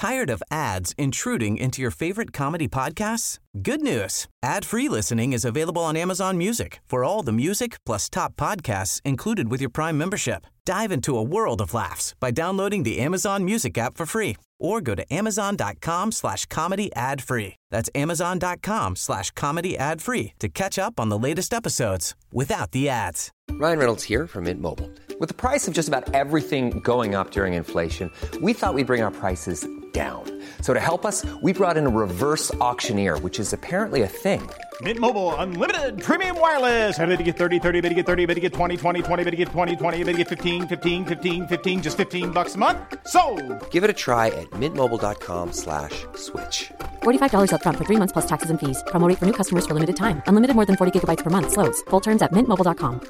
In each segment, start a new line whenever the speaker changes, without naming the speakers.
Tired of ads intruding into your favorite comedy podcasts? Good news. Ad-free listening is available on Amazon Music for all the music plus top podcasts included with your Prime membership. Dive into a world of laughs by downloading the Amazon Music app for free or go to amazon.com/comedy ad-free. That's amazon.com/comedy ad-free to catch up on the latest episodes without the ads.
Ryan Reynolds here from Mint Mobile. With the price of just about everything going up during inflation, we thought we'd bring our prices down. So to help us, we brought in a reverse auctioneer, which is apparently a thing.
Mint Mobile Unlimited Premium Wireless. How to get 30, 30, bit to get 30, bit to get 20, 20, 20, bit to get 20, 20, bit to get 15, 15, 15, 15, just $15 a month? Sold!
Give it a try at mintmobile.com/switch.
$45 up front for 3 months plus taxes and fees. Promo rate for new customers for limited time. Unlimited more than 40 gigabytes per month. Slows full terms at mintmobile.com.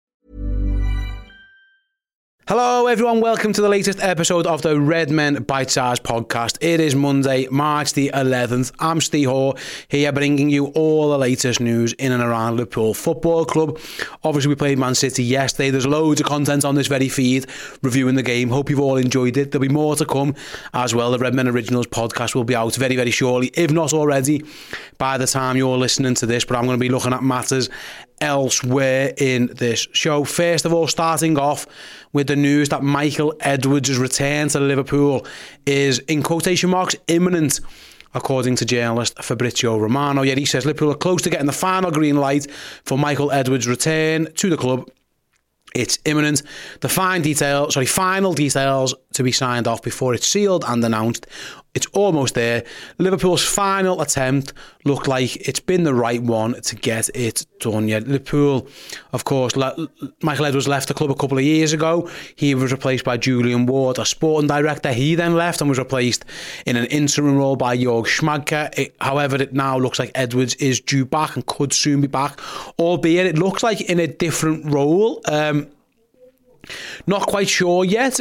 Hello everyone, welcome to the latest episode of the Red Men Bite Size podcast. It is Monday, March the 11th. I'm Steve Hoare here bringing you all the latest news in and around Liverpool Football Club. Obviously we played Man City yesterday. There's loads of content on this very feed reviewing the game. Hope you've all enjoyed it. There'll be more to come as well. The Red Men Originals podcast will be out very, very shortly, if not already, by the time you're listening to this. But I'm going to be looking at matters elsewhere in this show. First of all, starting off with the news that Michael Edwards' return to Liverpool is, in quotation marks, imminent, according to journalist Fabrizio Romano. Yet he says Liverpool are close to getting the final green light for Michael Edwards' return to the club. It's imminent. The final details to be signed off before it's sealed and announced. It's almost there. Liverpool's final attempt looked like it's been the right one to get it done. Yet Liverpool, of course, Michael Edwards left the club a couple of years ago. He was replaced by Julian Ward, a sporting director. He then left and was replaced in an interim role by Jörg Schmadtke. However, it now looks like Edwards is due back and could soon be back, albeit it looks like in a different role. Not quite sure yet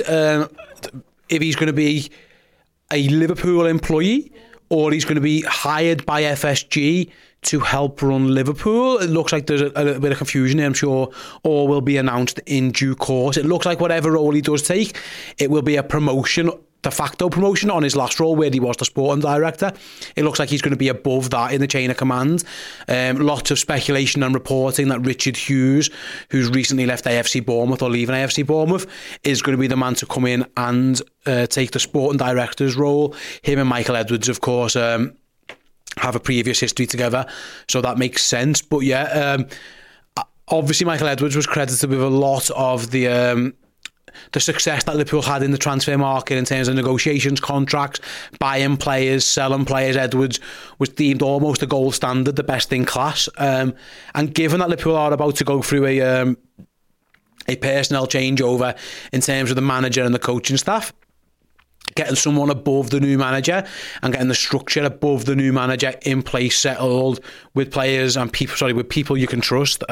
if he's going to be a Liverpool employee or he's going to be hired by FSG to help run Liverpool. It looks like there's a little bit of confusion here. I'm sure all will be announced in due course. It looks like whatever role he does take, it will be a promotion, de facto promotion on his last role where he was the sporting director. It looks like he's going to be above that in the chain of command. Lots of speculation and reporting that Richard Hughes, who's recently left AFC Bournemouth or leaving AFC Bournemouth, is going to be the man to come in and take the sporting director's role. Him and Michael Edwards, of course, have a previous history together, so that makes sense. But yeah, obviously Michael Edwards was credited with a lot of the success that Liverpool had in the transfer market in terms of negotiations, contracts, buying players, selling players. Edwards was deemed almost a gold standard, the best in class. And given that Liverpool are about to go through a personnel changeover in terms of the manager and the coaching staff, getting someone above the new manager and getting the structure above the new manager in place, settled with players and with people you can trust,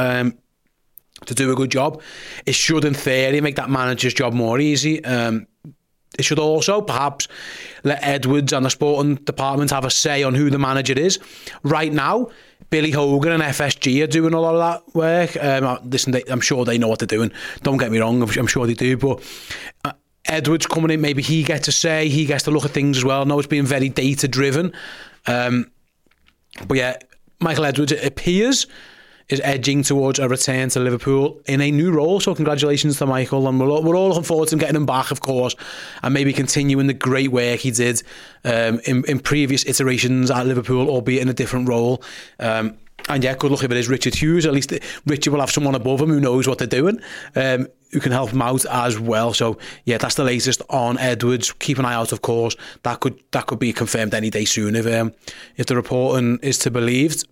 to do a good job, it should in theory make that manager's job more easy. It should also perhaps let Edwards and the sporting department have a say on who the manager is. Right now, Billy Hogan and FSG are doing a lot of that work. Listen, I'm sure they know what they're doing. Don't get me wrong, I'm sure they do. But Edwards coming in, maybe he gets a say, he gets to look at things as well. I know it's being very data driven. But yeah, Michael Edwards, it appears, is edging towards a return to Liverpool in a new role. So congratulations to Michael, and we're all looking forward to getting him back, of course, and maybe continuing the great work he did in previous iterations at Liverpool, albeit in a different role. And yeah, good luck if it is Richard Hughes. At least Richard will have someone above him who knows what they're doing, who can help him out as well. So yeah, that's the latest on Edwards. Keep an eye out, of course. That could be confirmed any day soon if the reporting is to be believed.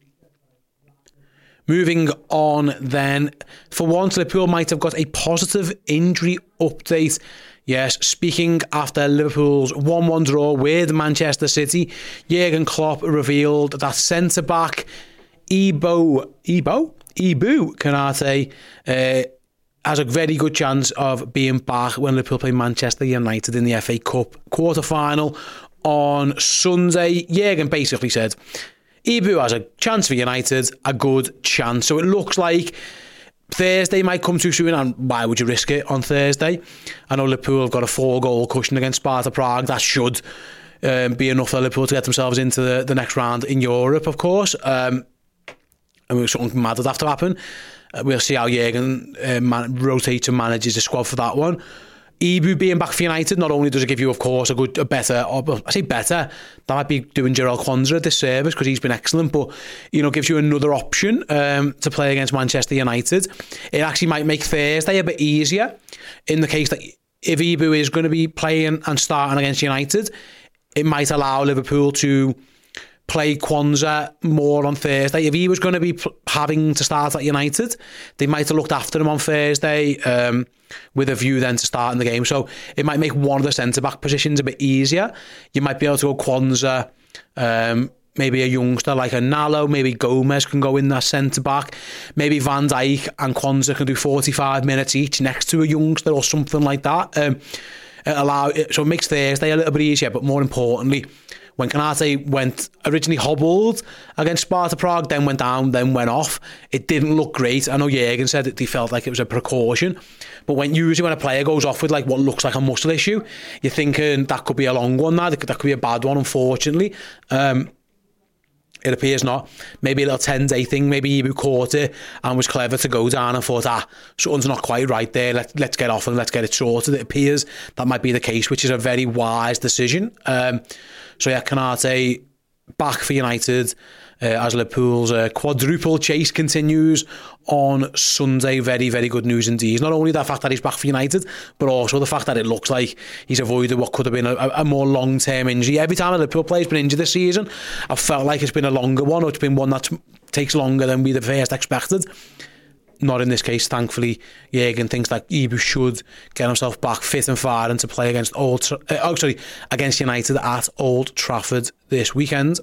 Moving on then, for once Liverpool might have got a positive injury update. Yes, speaking after Liverpool's 1-1 draw with Manchester City, Jurgen Klopp revealed that centre-back Ibou Konate has a very good chance of being back when Liverpool play Manchester United in the FA Cup quarter-final on Sunday. Jurgen basically said, Ibou has a chance for United, a good chance. So it looks like Thursday might come too soon, and why would you risk it on Thursday? I know Liverpool have got a 4-goal cushion against Sparta Prague. That should be enough for Liverpool to get themselves into the next round in Europe, of course. And something mad would have to happen. We'll see how Jurgen rotates and manages the squad for that one. Ibu being back for United, not only does it give you, of course, a better, I say better, that might be doing Jarell Quansah a disservice because he's been excellent, but, gives you another option to play against Manchester United. It actually might make Thursday a bit easier in the case that if Ibu is going to be playing and starting against United, it might allow Liverpool to play Quansah more on Thursday. If he was going to be having to start at United, they might have looked after him on Thursday with a view then to starting the game. So it might make one of the centre-back positions a bit easier. You might be able to go Quansah, maybe a youngster like a Nallo, maybe Gomez can go in that centre-back. Maybe Van Dijk and Quansah can do 45 minutes each next to a youngster or something like that. So it makes Thursday a little bit easier, but more importantly, when Konate originally hobbled against Sparta Prague, then went down, then went off, it didn't look great. I know Jurgen said that he felt like it was a precaution, but usually when a player goes off with like what looks like a muscle issue, you're thinking that could be a long one now, that could be a bad one, unfortunately. It appears not. Maybe a little 10-day thing. Maybe Ibu caught it and was clever to go down and thought, something's not quite right there. Let's get off and let's get it sorted. It appears that might be the case, which is a very wise decision. So yeah, Konate back for United as Liverpool's quadruple chase continues on Sunday. Very, very good news indeed. Not only the fact that he's back for United, but also the fact that it looks like he's avoided what could have been a more long-term injury. Every time a Liverpool player's been injured this season, I've felt like it's been a longer one, or it's been one that takes longer than we'd have first expected. Not in this case, thankfully. Jurgen thinks that Ibu should get himself back fit and firing to play against United at Old Trafford this weekend.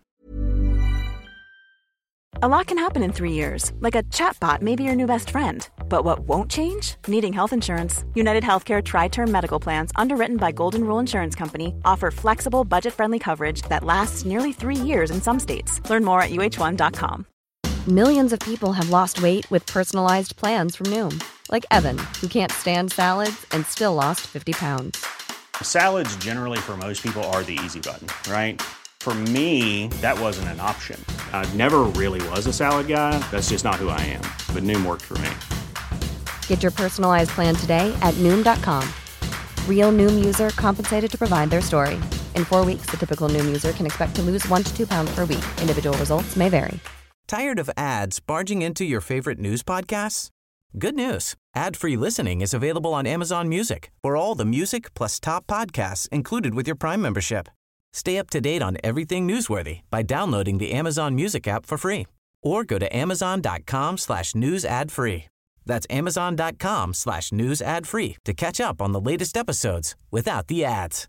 A lot can happen in 3 years, like a chatbot may be your new best friend. But what won't change? Needing health insurance. United Healthcare Tri-Term Medical Plans, underwritten by Golden Rule Insurance Company, offer flexible, budget-friendly coverage that lasts nearly 3 years in some states. Learn more at uh1.com.
Millions of people have lost weight with personalized plans from Noom. Like Evan, who can't stand salads and still lost 50 pounds.
Salads generally for most people are the easy button, right? For me, that wasn't an option. I never really was a salad guy. That's just not who I am. But Noom worked for me.
Get your personalized plan today at Noom.com. Real Noom user compensated to provide their story. In 4 weeks, the typical Noom user can expect to lose 1 to 2 pounds per week. Individual results may vary.
Tired of ads barging into your favorite news podcasts? Good news. Ad-free listening is available on Amazon Music for all the music plus top podcasts included with your Prime membership. Stay up to date on everything newsworthy by downloading the Amazon Music app for free or go to amazon.com/news ad free. That's amazon.com/news ad free to catch up on the latest episodes without the ads.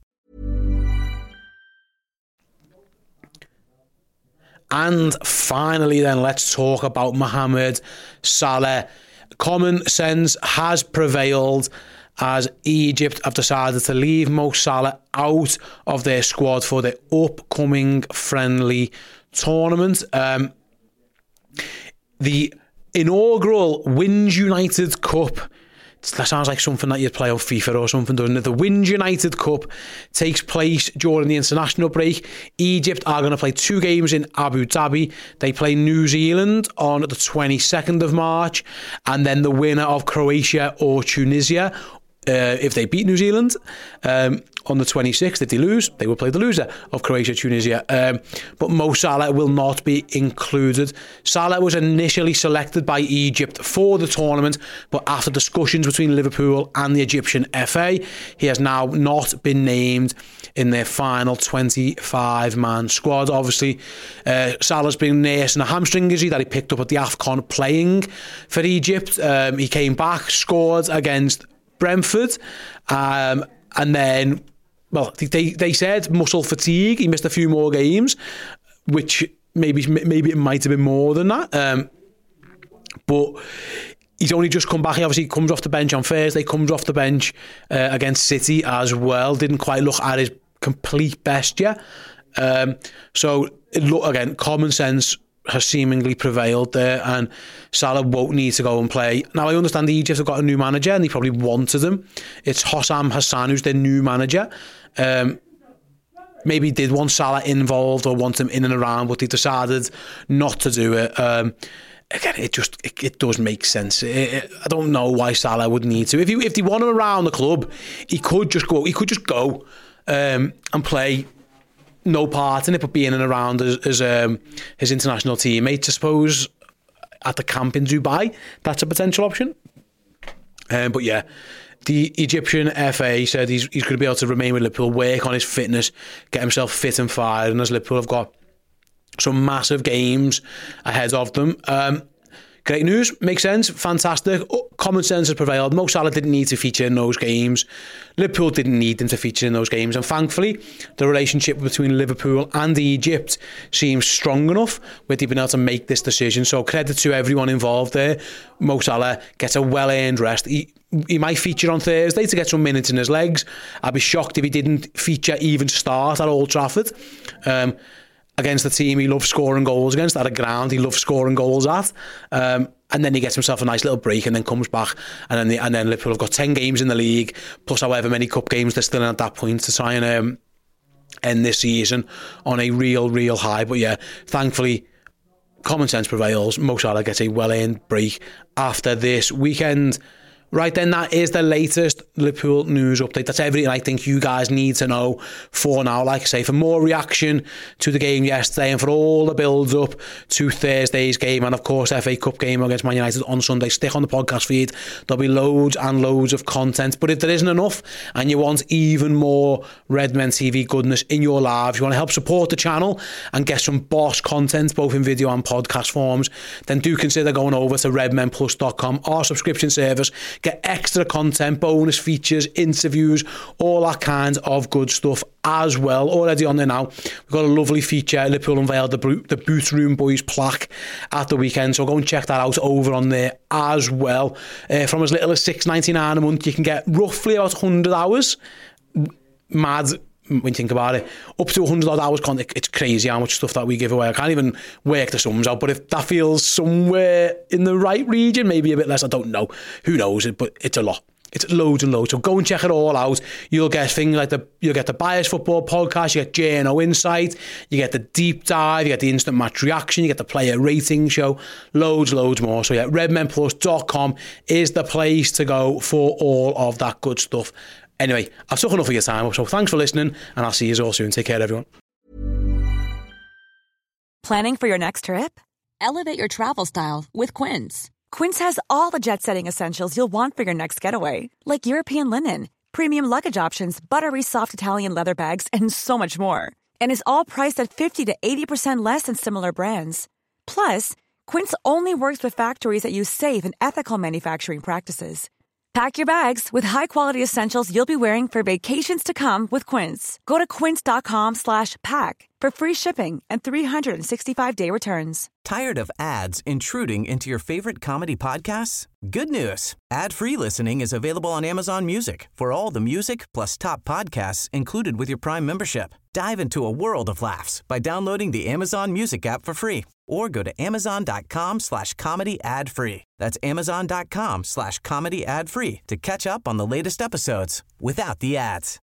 And finally then, let's talk about Mohamed Salah. Common sense has prevailed as Egypt have decided to leave Mo Salah out of their squad for the upcoming friendly tournament. The inaugural Wins United Cup, that sounds like something that you'd play on FIFA or something, doesn't it? The Wins United Cup takes place during the international break. Egypt are going to play 2 games in Abu Dhabi. They play New Zealand on the 22nd of March, and then the winner of Croatia or Tunisia, if they beat New Zealand, on the 26th. If they lose, they will play the loser of Croatia, Tunisia. But Mo Salah will not be included. Salah was initially selected by Egypt for the tournament, but after discussions between Liverpool and the Egyptian FA, he has now not been named in their final 25-man squad. Obviously, Salah's been nursing a hamstring injury that he picked up at the AFCON playing for Egypt. He came back, scored against Brentford, and then, well, they said muscle fatigue. He missed a few more games, which maybe it might have been more than that. But he's only just come back. He obviously comes off the bench on Thursday, comes off the bench against City as well. Didn't quite look at his complete best yet. So, again, common sense has seemingly prevailed there, and Salah won't need to go and play. Now, I understand Egypt have got a new manager and they probably wanted him. It's Hossam Hassan who's their new manager. maybe did want Salah involved or want him in and around, but they decided not to do it. Again, it does make sense. I don't know why Salah would need to. If they want him around the club, he could just go and play, no part in it, but be in and around as his international teammates, I suppose, at the camp in Dubai. That's a potential option. But yeah, the Egyptian FA said he's going to be able to remain with Liverpool, work on his fitness, get himself fit and fired, and as Liverpool have got some massive games ahead of them. Great news, makes sense, fantastic. Common sense has prevailed. Mo Salah didn't need to feature in those games. Liverpool didn't need him to feature in those games. And thankfully, the relationship between Liverpool and Egypt seems strong enough with they being able to make this decision. So credit to everyone involved there. Mo Salah gets a well-earned rest. He might feature on Thursday to get some minutes in his legs. I'd be shocked if he didn't feature, even start at Old Trafford. Against the team he loves scoring goals against, at a ground he loves scoring goals at, and then he gets himself a nice little break and then comes back, and then Liverpool have got 10 games in the league plus however many cup games they're still in at that point to try and end this season on a real high. But yeah, thankfully common sense prevails. Mo Salah gets a well-earned break after this weekend. Right then, that is the latest Liverpool news update. That's everything I think you guys need to know for now. Like I say, for more reaction to the game yesterday and for all the builds up to Thursday's game and of course FA Cup game against Man United on Sunday, stick on the podcast feed. There'll be loads and loads of content. But if there isn't enough and you want even more Redmen TV goodness in your lives, you want to help support the channel and get some boss content both in video and podcast forms, then do consider going over to redmenplus.com, our subscription service. Get extra content, bonus features, interviews, all that kind of good stuff as well. Already on there now. We've got a lovely feature. Liverpool unveiled the Boot Room Boys plaque at the weekend, so go and check that out over on there as well. From as little as $6.99 a month, you can get roughly about 100 hours. Mad when you think about it. Up to 100 odd hours content. It's crazy how much stuff that we give away. I can't even work the sums out, but if that feels somewhere in the right region, maybe a bit less, I don't know. Who knows? But it's a lot. It's loads and loads. So go and check it all out. You'll get things like you'll get the Bias Football podcast, you get J&O Insight, you get the deep dive, you get the instant match reaction, you get the player rating show, loads more. So yeah, redmenplus.com is the place to go for all of that good stuff. Anyway, I've took enough of your time, so thanks for listening, and I'll see you all soon. Take care, everyone.
Planning for your next trip?
Elevate your travel style with Quince.
Quince has all the jet-setting essentials you'll want for your next getaway, like European linen, premium luggage options, buttery soft Italian leather bags, and so much more. And is all priced at 50 to 80% less than similar brands. Plus, Quince only works with factories that use safe and ethical manufacturing practices. Pack your bags with high-quality essentials you'll be wearing for vacations to come with Quince. Go to quince.com/pack for free shipping and 365-day returns.
Tired of ads intruding into your favorite comedy podcasts? Good news. Ad-free listening is available on Amazon Music for all the music plus top podcasts included with your Prime membership. Dive into a world of laughs by downloading the Amazon Music app for free or go to amazon.com/comedy ad-free. That's amazon.com/comedy ad-free to catch up on the latest episodes without the ads.